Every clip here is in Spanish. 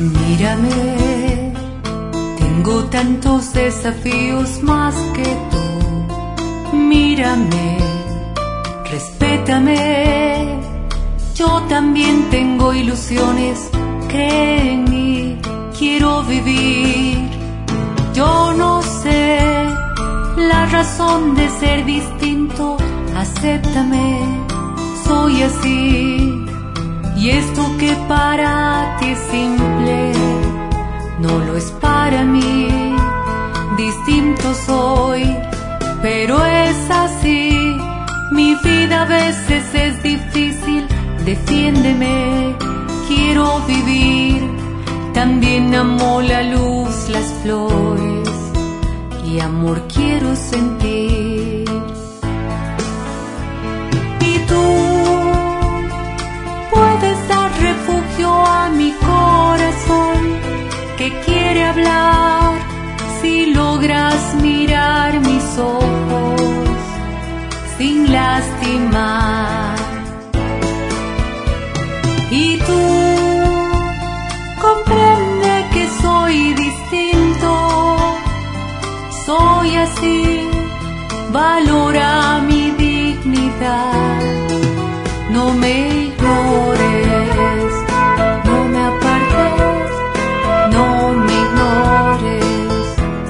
Mírame, tengo tantos desafíos más que tú. Mírame, respétame, yo también tengo ilusiones, cree en mí, quiero vivir. Yo no sé la razón de ser distinto, acéptame, soy así. Y esto que para ti es simple, no lo es para mí. Distinto soy, pero es así. Mi vida a veces es difícil, defiéndeme, quiero vivir. También amo la luz, las flores, y amor quiero sentir. Y tú puedes dar refugio a mi corazón que quiere hablar si logras mirar mis ojos sin lastimar. Y tú comprende que soy distinto, soy así, valora mi dignidad. No me ignores, no me apartes, no me ignores.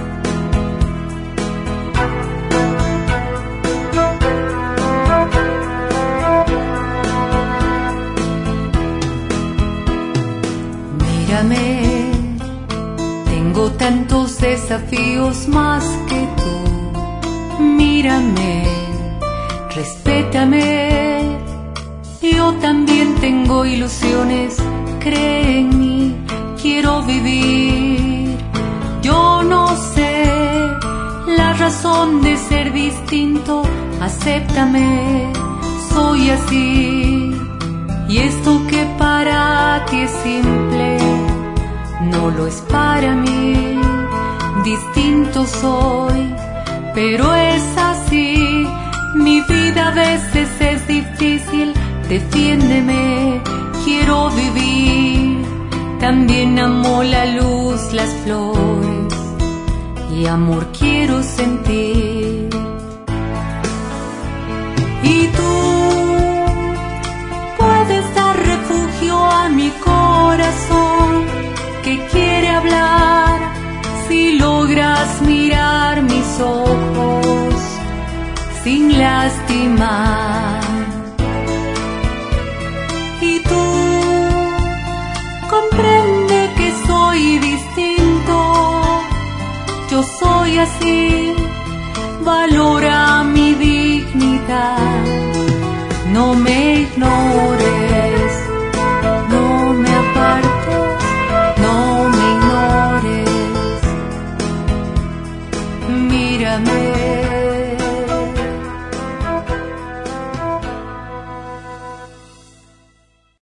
Mírame, tengo tantos desafíos más que tú. Mírame, respétame, yo también tengo ilusiones, cree en mí, quiero vivir. Yo no sé la razón de ser distinto, acéptame, soy así. Y esto que para ti es simple, no lo es para mí. Distinto soy, pero es así. Mi vida a veces es difícil, defiéndeme, quiero vivir. También amo la luz, las flores, y amor quiero sentir. Y tú puedes dar refugio a mi corazón que quiere hablar si logras mirar mis ojos sin lastimar. Y tú comprende que soy distinto, yo soy así, valora mi dignidad, no me ignores.